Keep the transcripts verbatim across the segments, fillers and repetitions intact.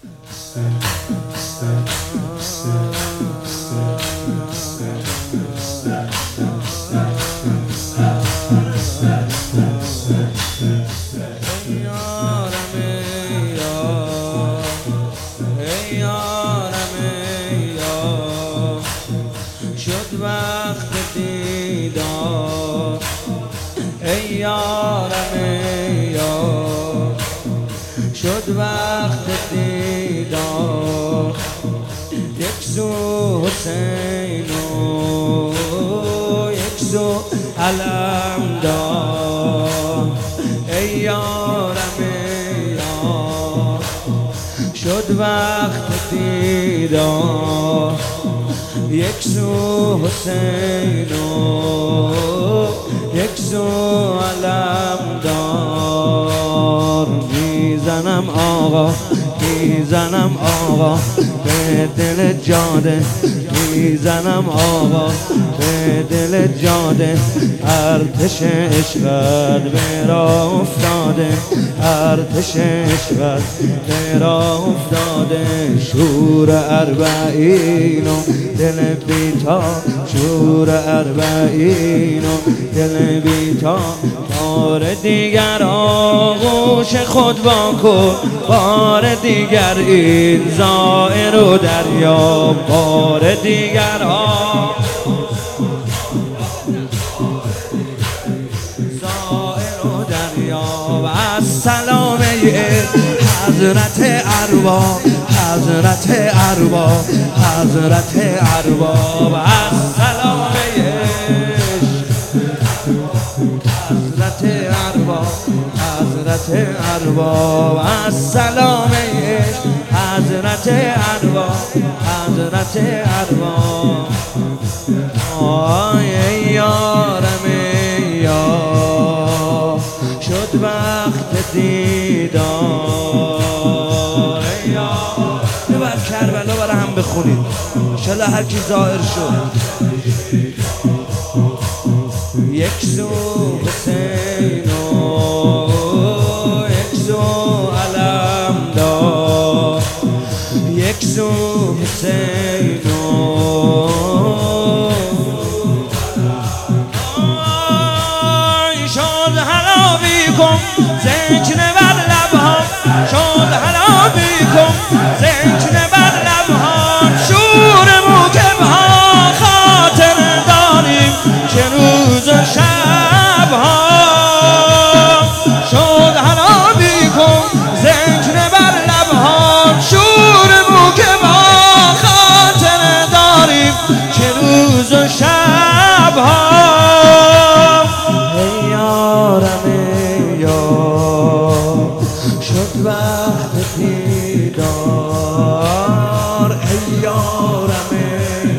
شد وقت دیدار ای یارم ای یار، شد وقت دیدار. یک سو حسین و یک سو علم دار ای یارم ای یار، شد وقت دیدار. یک سو حسین و یک سو علم دار. میزنم آقا میزنم آقا به دل جاده، میزنم آقا به دل جاده. ارتش عشقت به راه افتاده، ارتش عشقت به راه افتاده. شور اربعین و دل بیتا، شور اربعین و دل بیتا. بار دیگر آغوش خود با کن، بار دیگر این زائر و دریا. بار دیگر ها زائر و دریا. و از سلامه حضرت ارباب، حضرت ارباب، حضرت ارباب. از سلامه حضرت ارباب، حضرت ارباب. از سلامه حضرت ارباب، حضرت ارباب. آی یارم ای یار، شد وقت دیدار ای یار. ببر کربلا برای هم بخونید انشالله هر کی ظاهر شد. یک سو حسین و یک سو علم دار، یک سو حسین و آی شد حلا بیکن زنجن بر لبها، شد حلا بیکن زنجن بر لبها. شور موکبها خاطر داریم چه روز و شبها. شد حلا بیکن زنجن بر لبها، شور موکبها خاطر داریم چه روز و شبها. ای یارم ای یار، شد وقت دیدار ای یارم ای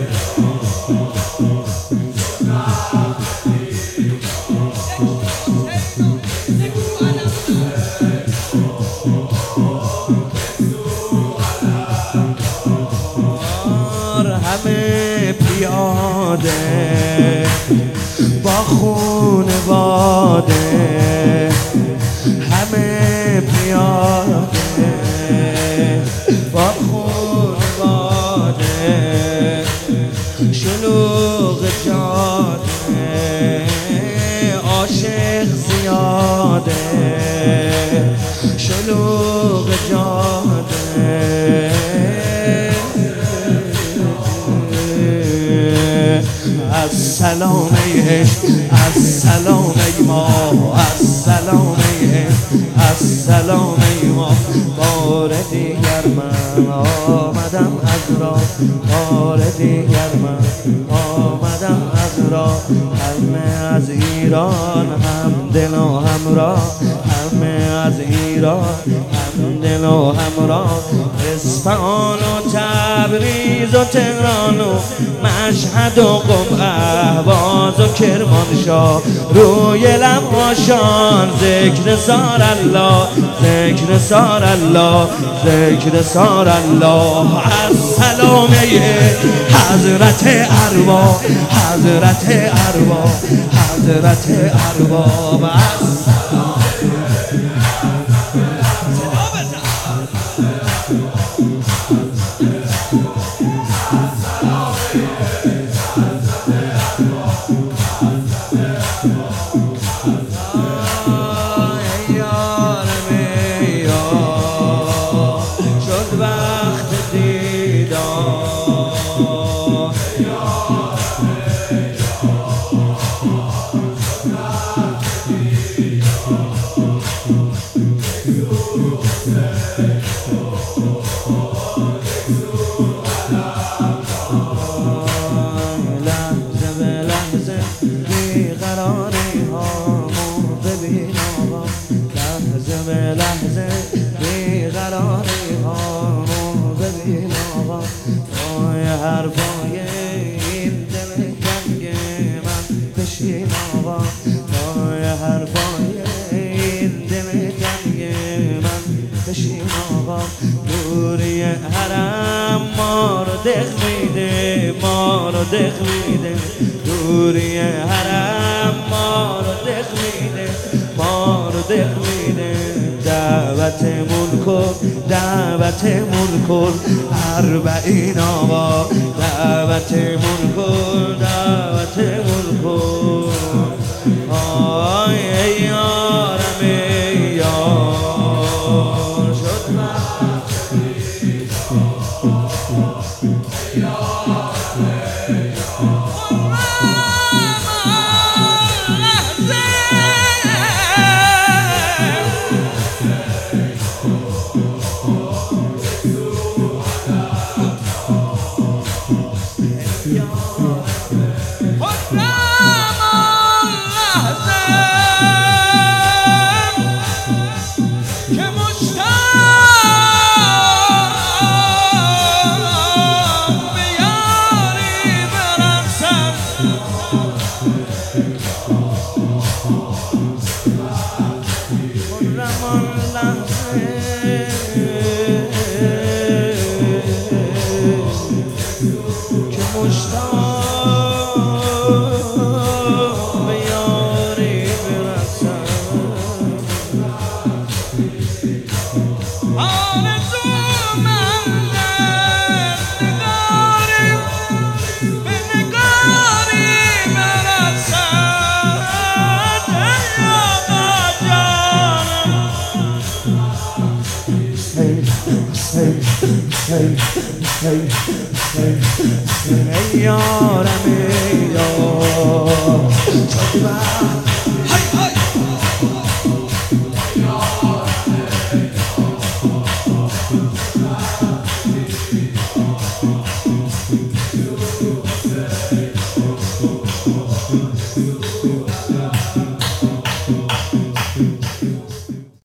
یار. همه پیاده با خون باده، همه پیاده با خون باده. شلوغ جاده عاشق زیاده، شلوغ جاده. از سلامه از سلامه ما، از سلامه از سلامه ما. بار دیگر من آمدم از راه، بار دیگر من آمدم از راه. همه از ایران هم دل و همراه، همه از ایران هم دل و همراه. اصفهان و تبریز و تهران و مشهد و قم، اهواز و کرمانشاه. روی لباشان ذکر سار الله، ذکر سار الله، ذکر سار الله. از سلامه حضرت ارباب، حضرت ارباب، حضرت ارباب. از شد وقت دیدار لحظه به لحظه بیقراری هامو ببین آقا لحظه به لحظه بیقراری هامو ببین آقا پای حرفای این دل تنگ من بشین آقا پای حرفای این دل تنگ من بشین آقا دوری حرم ما رو دق میده ما رو دق میده دوری حرم ما رو دق میده ما رو دق میده دعوتمون کن دعوتمون کن اربعین آقا دعوتمون کن دعوتمون کن آی ای یارم ای یار شد ای یارم ای یار های های